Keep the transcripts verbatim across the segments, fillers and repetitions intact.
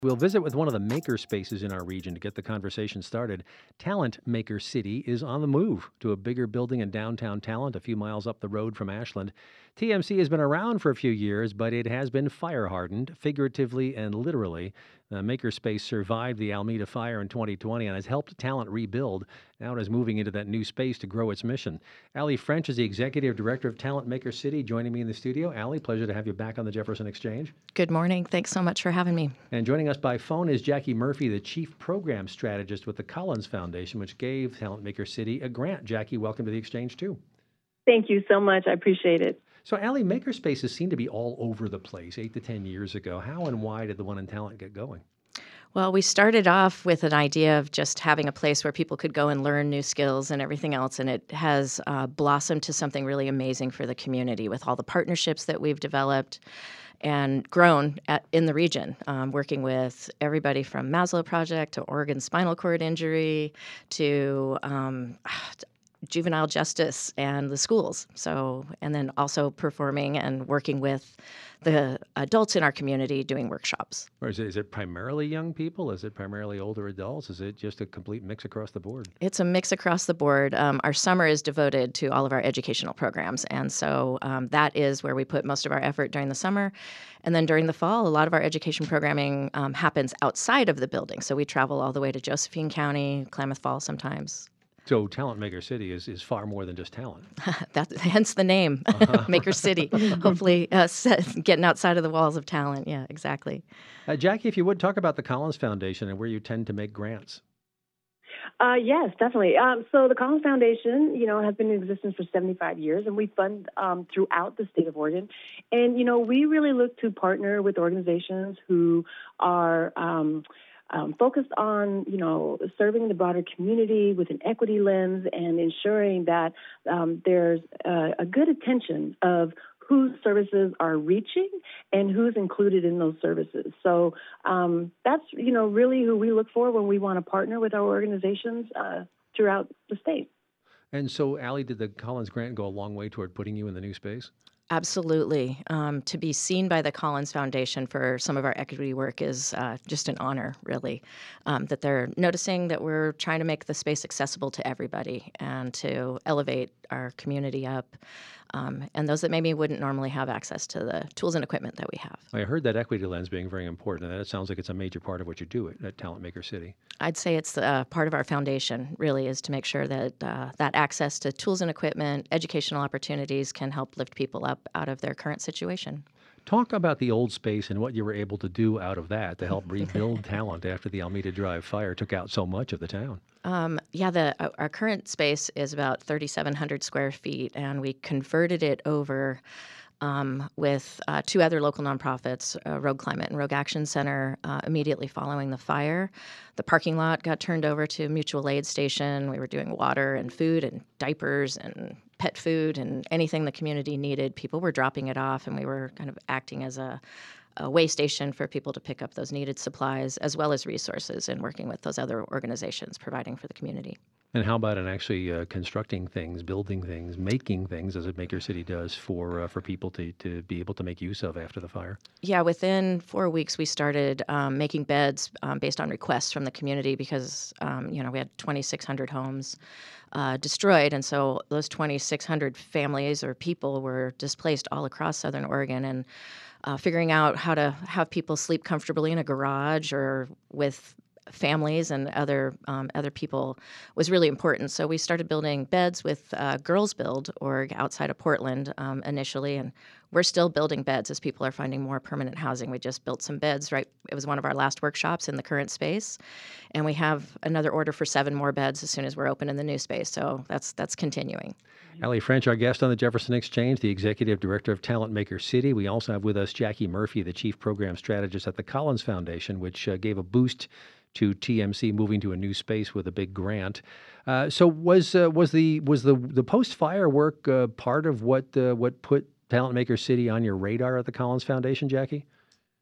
We'll visit with one of the maker spaces in our region to get the conversation started. Talent Maker City is on the move to a bigger building in downtown Talent, a few miles up the road from Ashland. T M C has been around for a few years, but it has been fire hardened, figuratively and literally. The makerspace survived the Alameda fire in twenty twenty and has helped Talent rebuild. Now it is moving into that new space to grow its mission. Allie French is the executive director of Talent Maker City, joining me in the studio. Allie, pleasure to have you back on the Jefferson Exchange. Good morning. Thanks so much for having me. And joining us by phone is Jackie Murphy, the chief program strategist with the Collins Foundation, which gave Talent Maker City a grant. Jackie, welcome to the Exchange, too. Thank you so much. I appreciate it. So, Allie, makerspaces seem to be all over the place eight to ten years ago. How and why did the one in Talent get going? Well, we started off with an idea of just having a place where people could go and learn new skills and everything else, and it has uh, blossomed to something really amazing for the community with all the partnerships that we've developed and grown at, in the region, um, working with everybody from Maslow Project to Oregon Spinal Cord Injury to um, juvenile justice and the schools. So, and then also performing and working with the adults in our community doing workshops. Or is it, is it primarily young people? Is it primarily older adults? Is it just a complete mix across the board? It's a mix across the board. Um, our summer is devoted to all of our educational programs. And so um, that is where we put most of our effort during the summer. And then during the fall, a lot of our education programming um, happens outside of the building. So we travel all the way to Josephine County, Klamath Falls sometimes. So Talent Maker City is, is far more than just talent. That, hence the name, Maker City. Hopefully uh, getting outside of the walls of talent. Yeah, exactly. Uh, Jackie, if you would, talk about the Collins Foundation and where you tend to make grants. Uh, yes, definitely. Um, so the Collins Foundation, you know, has been in existence for seventy-five years, and we fund um, throughout the state of Oregon. And, you know, we really look to partner with organizations who are um, Um, focused on, you know, serving the broader community with an equity lens and ensuring that um, there's uh, a good attention of whose services are reaching and who's included in those services. So um, that's, you know, really who we look for when we want to partner with our organizations uh, throughout the state. And so, Allie, did the Collins grant go a long way toward putting you in the new space? Absolutely. Um, to be seen by the Collins Foundation for some of our equity work is uh, just an honor, really, um, that they're noticing that we're trying to make the space accessible to everybody and to elevate our community up, um, and those that maybe wouldn't normally have access to the tools and equipment that we have. I heard that equity lens being very important, and that sounds like it's a major part of what you do at, at Talent Maker City. I'd say it's uh, part of our foundation, really, is to make sure that uh, that access to tools and equipment, educational opportunities can help lift people up out of their current situation. Talk about the old space and what you were able to do out of that to help rebuild Talent after the Alameda Drive fire took out so much of the town. Um, yeah, the uh, our current space is about thirty-seven hundred square feet, and we converted it over um, with uh, two other local nonprofits, uh, Rogue Climate and Rogue Action Center, uh, immediately following the fire. The parking lot got turned over to Mutual Aid Station. We were doing water and food and diapers and pet food and anything the community needed. People were dropping it off, and we were kind of acting as a a way station for people to pick up those needed supplies as well as resources and working with those other organizations providing for the community. And how about in actually uh, constructing things, building things, making things, as a Maker City does for uh, for people to, to be able to make use of after the fire? Yeah, within four weeks, we started um, making beds um, based on requests from the community because, um, you know, we had twenty-six hundred homes uh, destroyed. And so those twenty-six hundred families or people were displaced all across Southern Oregon. And uh, figuring out how to have people sleep comfortably in a garage or with families and other um, other people was really important. So we started building beds with uh, Girls Build org outside of Portland um, initially, and we're still building beds as people are finding more permanent housing. We just built some beds, right? It was one of our last workshops in the current space, and we have another order for seven more beds as soon as we're open in the new space. So that's that's continuing. Allie French, our guest on the Jefferson Exchange, the executive director of Talent Maker City. We also have with us Jackie Murphy, the chief program strategist at the Collins Foundation, which uh, gave a boost to T M C moving to a new space with a big grant. Uh, so was uh, was the was the the post fire work uh, part of what uh, what put Talent Maker City on your radar at the Collins Foundation, Jackie?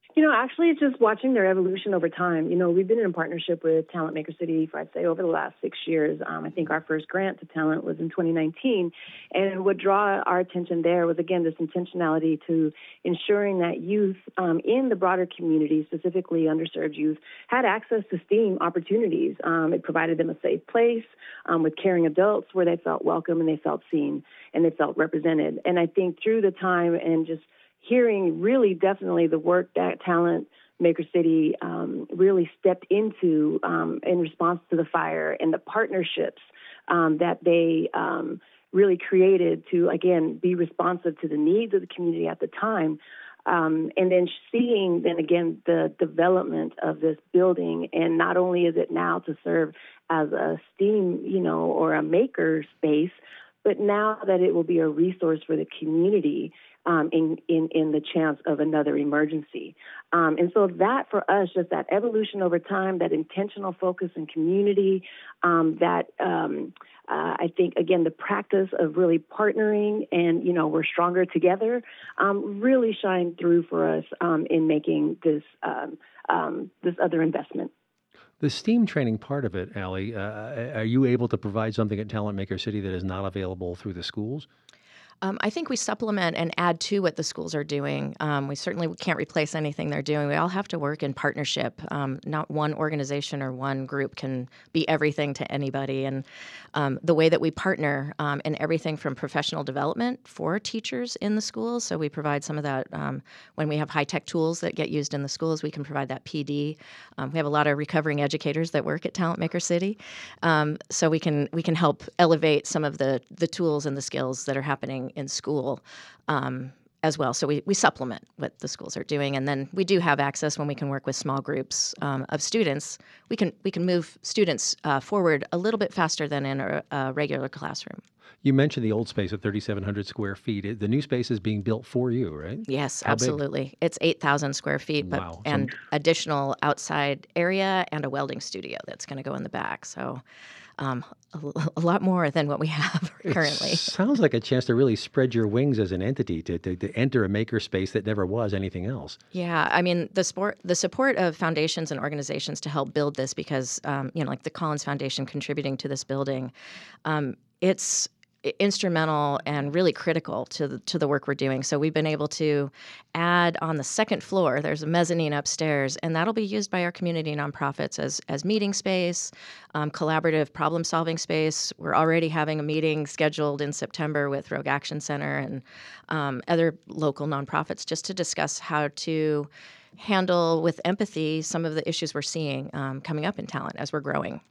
You know, actually, it's just watching their evolution over time. You know, we've been in a partnership with Talent Maker City for, I'd say, over the last six years. Um, I think our first grant to talent was in twenty nineteen. And what drew our attention there was, again, this intentionality to ensuring that youth um, in the broader community, specifically underserved youth, had access to STEAM opportunities. Um, it provided them a safe place um, with caring adults where they felt welcome and they felt seen and they felt represented. And I think through the time and just hearing really definitely the work that Talent Maker City um, really stepped into um, in response to the fire and the partnerships um, that they um, really created to, again, be responsive to the needs of the community at the time. Um, and then seeing, then again, the development of this building. And not only is it now to serve as a STEAM, you know, or a maker space, but now that it will be a resource for the community um, in, in, in the chance of another emergency. Um, and so that for us, just that evolution over time, that intentional focus and community, um, that um, uh, I think, again, the practice of really partnering and, you know, we're stronger together, um, really shine through for us um, in making this, um, um, this other investment. The STEAM training part of it, Allie, uh, are you able to provide something at Talent Maker City that is not available through the schools? Um, I think we supplement and add to what the schools are doing. Um, we certainly can't replace anything they're doing. We all have to work in partnership. Um, not one organization or one group can be everything to anybody. And um, the way that we partner um, in everything from professional development for teachers in the schools. So we provide some of that um, when we have high-tech tools that get used in the schools. We can provide that P D. Um, we have a lot of recovering educators that work at Talent Maker City, um, so we can we can help elevate some of the the tools and the skills that are happening in school um, as well. So we, we supplement what the schools are doing. And then we do have access when we can work with small groups um, of students. We can we can move students uh, forward a little bit faster than in a, a regular classroom. You mentioned the old space of thirty-seven hundred square feet. The new space is being built for you, right? Yes, How big? Absolutely. It's eight thousand square feet, but Wow. and Some- additional outside area and a welding studio that's going to go in the back. So um, a, a lot more than what we have currently. It sounds like a chance to really spread your wings as an entity, to, to, to enter a maker space that never was anything else. Yeah, I mean the sport, the support of foundations and organizations to help build this, because um, you know, like the Collins Foundation contributing to this building, um, it's instrumental and really critical to the, to the work we're doing. So we've been able to add on the second floor, there's a mezzanine upstairs, and that'll be used by our community nonprofits as as meeting space, um, collaborative problem-solving space. We're already having a meeting scheduled in September with Rogue Action Center and um, other local nonprofits just to discuss how to handle with empathy some of the issues we're seeing um, coming up in talent as we're growing.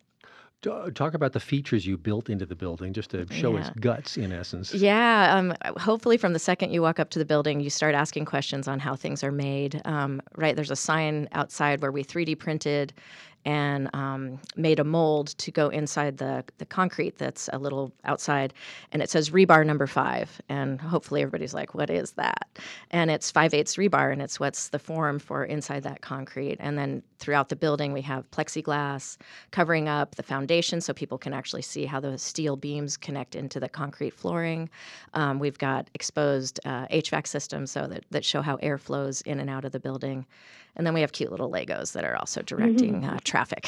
Talk about the features you built into the building just to show its Yeah. guts, in essence. Yeah, um, hopefully from the second you walk up to the building, you start asking questions on how things are made. Um, right, there's a sign outside where we three D printed and um, made a mold to go inside the, the concrete that's a little outside, and it says rebar number five. And hopefully everybody's like, what is that? And it's five-eighths rebar, and it's what's the form for inside that concrete. And then throughout the building, we have plexiglass covering up the foundation so people can actually see how the steel beams connect into the concrete flooring. Um, we've got exposed uh, H V A C systems so that, that show how air flows in and out of the building. And then we have cute little Legos that are also directing uh, traffic.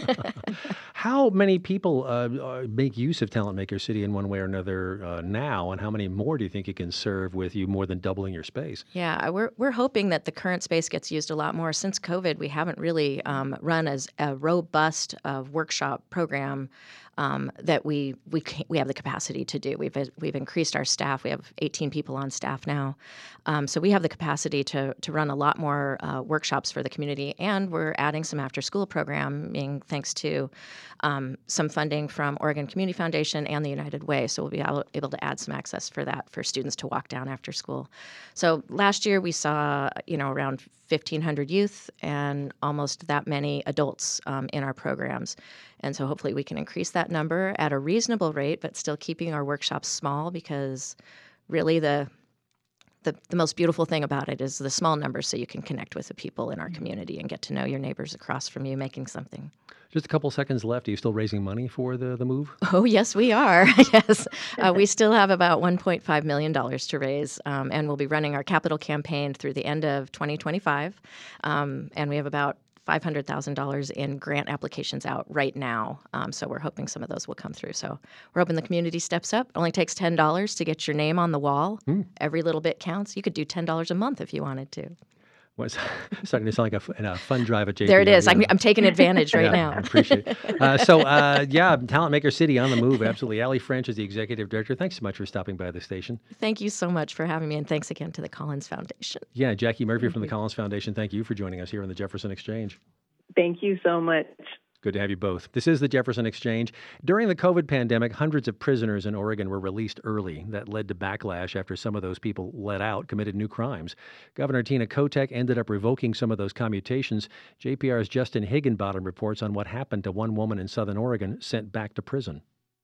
How many people uh, uh, make use of Talent Maker City in one way or another uh, now, and how many more do you think you can serve with you more than doubling your space? Yeah, we're we're hoping that the current space gets used a lot more. Since COVID, we haven't really um, run as a robust uh, workshop program um, that we we ca- we have the capacity to do. We've we've increased our staff. We have eighteen people on staff now, um, so we have the capacity to to run a lot more uh, workshops for the community. And we're adding some after school programming thanks to um, some funding from Oregon Community Foundation and the United Way. So we'll be able, able to add some access for that for students to walk down after school. So last year we saw you know around fifteen hundred youth and almost that many adults um, in our programs. And so hopefully we can increase that number at a reasonable rate, but still keeping our workshops small, because really the the, the most beautiful thing about it is the small numbers, so you can connect with the people in our community and get to know your neighbors across from you making something. Just a couple seconds left. Are you still raising money for the, the move? Oh, yes, we are. Yes. Uh, we still have about one point five million dollars to raise, um, and we'll be running our capital campaign through the end of twenty twenty-five. Um, and we have about five hundred thousand dollars in grant applications out right now. Um, so we're hoping some of those will come through. So we're hoping the community steps up. It only takes ten dollars to get your name on the wall. Hmm. Every little bit counts. You could do ten dollars a month if you wanted to. Well, it's starting to sound like a, f- a fun drive at J P. There it is. R, I'm, yeah. I'm taking advantage right Yeah, now. I appreciate it. Uh, so, uh, yeah, Talent Maker City on the move. Absolutely. Allie French is the executive director. Thanks so much for stopping by the station. Thank you so much for having me, and thanks again to the Collins Foundation. Yeah, Jackie Murphy from the Collins Foundation. Thank you for joining us here on the Jefferson Exchange. Thank you so much. Good to have you both. This is the Jefferson Exchange. During the COVID pandemic, hundreds of prisoners in Oregon were released early. That led to backlash after some of those people let out committed new crimes. Governor Tina Kotek ended up revoking some of those commutations. J P R's Justin Higginbottom reports on what happened to one woman in Southern Oregon sent back to prison.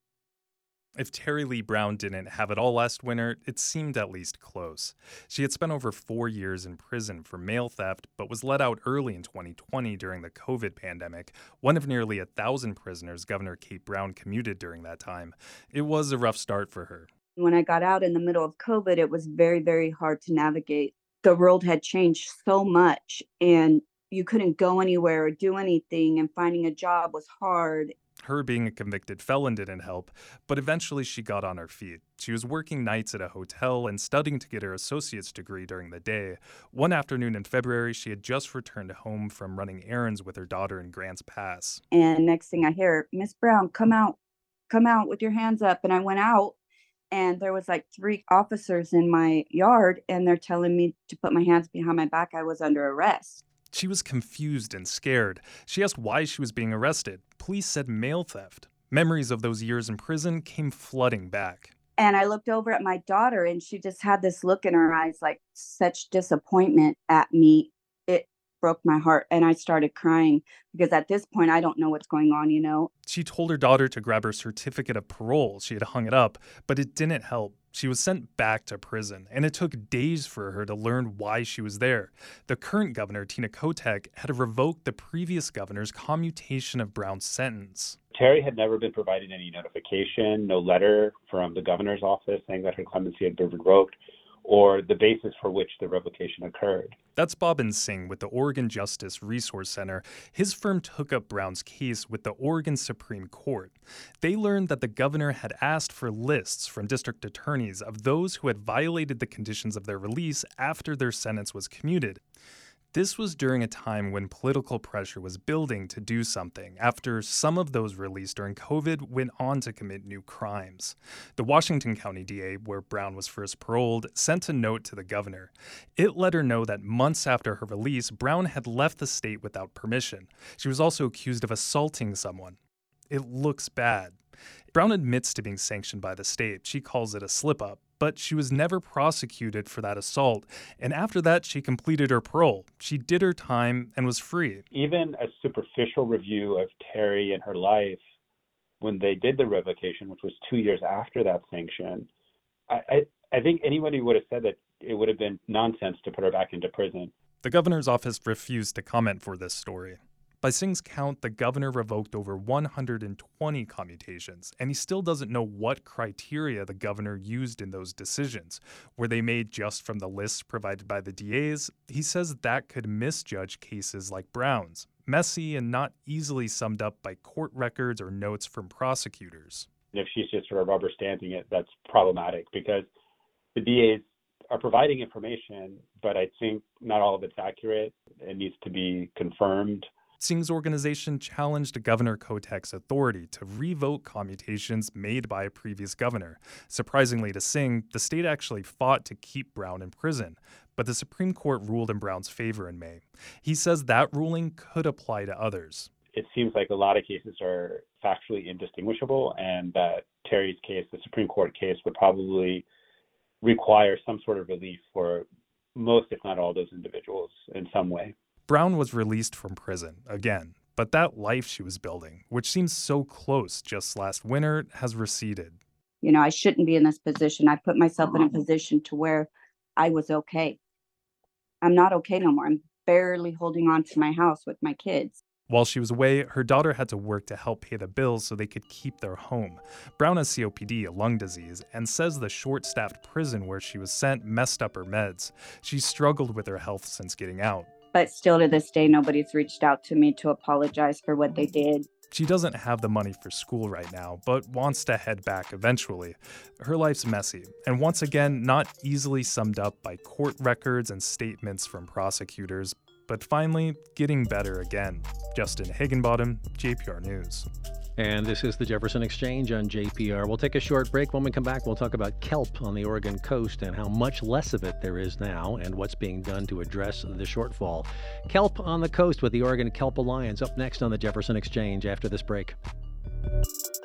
If Terry Lee Brown didn't have it all last winter, it seemed at least close. She had spent over four years in prison for mail theft, but was let out early in twenty twenty during the COVID pandemic, one of nearly a thousand prisoners Governor Kate Brown commuted during that time. It was a rough start for her. When I got out in the middle of COVID, it was very, very hard to navigate. The world had changed so much, and you couldn't go anywhere or do anything, and finding a job was hard. Her being a convicted felon didn't help, but eventually she got on her feet. She was working nights at a hotel and studying to get her associate's degree during the day. One afternoon in February, she had just returned home from running errands with her daughter in Grants Pass. And next thing I hear, Miss Brown, come out, come out with your hands up. And I went out, and there was like three officers in my yard, and they're telling me to put my hands behind my back. I was under arrest. She was confused and scared. She asked why she was being arrested. Police said mail theft. Memories of those years in prison came flooding back. And I looked over at my daughter, and she just had this look in her eyes, like such disappointment at me. It broke my heart, and I started crying because at this point, I don't know what's going on, you know. She told her daughter to grab her certificate of parole. She had hung it up, but it didn't help. She was sent back to prison, and it took days for her to learn why she was there. The current governor, Tina Kotek, had revoked the previous governor's commutation of Brown's sentence. Terry had never been provided any notification, no letter from the governor's office saying that her clemency had been revoked, or the basis for which the revocation occurred. That's Bobbin Singh with the Oregon Justice Resource Center. His firm took up Brown's case with the Oregon Supreme Court. They learned that the governor had asked for lists from district attorneys of those who had violated the conditions of their release after their sentence was commuted. This was during a time when political pressure was building to do something after some of those released during COVID went on to commit new crimes. The Washington County D A, where Brown was first paroled, sent a note to the governor. It let her know that months after her release, Brown had left the state without permission. She was also accused of assaulting someone. It looks bad. Brown admits to being sanctioned by the state. She calls it a slip-up. But she was never prosecuted for that assault. And after that, she completed her parole. She did her time and was free. Even a superficial review of Terry and her life, when they did the revocation, which was two years after that sanction, I, I, I think anybody would have said that it would have been nonsense to put her back into prison. The governor's office refused to comment for this story. By Singh's count, the governor revoked over one hundred twenty commutations, and he still doesn't know what criteria the governor used in those decisions. Were they made just from the lists provided by the D As? He says that could misjudge cases like Brown's, messy and not easily summed up by court records or notes from prosecutors. If she's just sort of rubber stamping it, that's problematic because the D As are providing information, but I think not all of it's accurate. It needs to be confirmed. Singh's organization challenged Governor Kotek's authority to revoke commutations made by a previous governor. Surprisingly to Singh, the state actually fought to keep Brown in prison, but the Supreme Court ruled in Brown's favor in May. He says that ruling could apply to others. It seems like a lot of cases are factually indistinguishable, and that Terry's case, the Supreme Court case, would probably require some sort of relief for most, if not all, those individuals in some way. Brown was released from prison, again, but that life she was building, which seems so close just last winter, has receded. You know, I shouldn't be in this position. I put myself in a position to where I was okay. I'm not okay no more. I'm barely holding on to my house with my kids. While she was away, her daughter had to work to help pay the bills so they could keep their home. Brown has C O P D, a lung disease, and says the short-staffed prison where she was sent messed up her meds. She's struggled with her health since getting out. But still to this day, nobody's reached out to me to apologize for what they did. She doesn't have the money for school right now, but wants to head back eventually. Her life's messy, and once again, not easily summed up by court records and statements from prosecutors, but finally getting better again. Justin Higginbottom, J P R News. And this is the Jefferson Exchange on J P R. We'll take a short break. When we come back, we'll talk about kelp on the Oregon coast and how much less of it there is now and what's being done to address the shortfall. Kelp on the coast with the Oregon Kelp Alliance up next on the Jefferson Exchange after this break.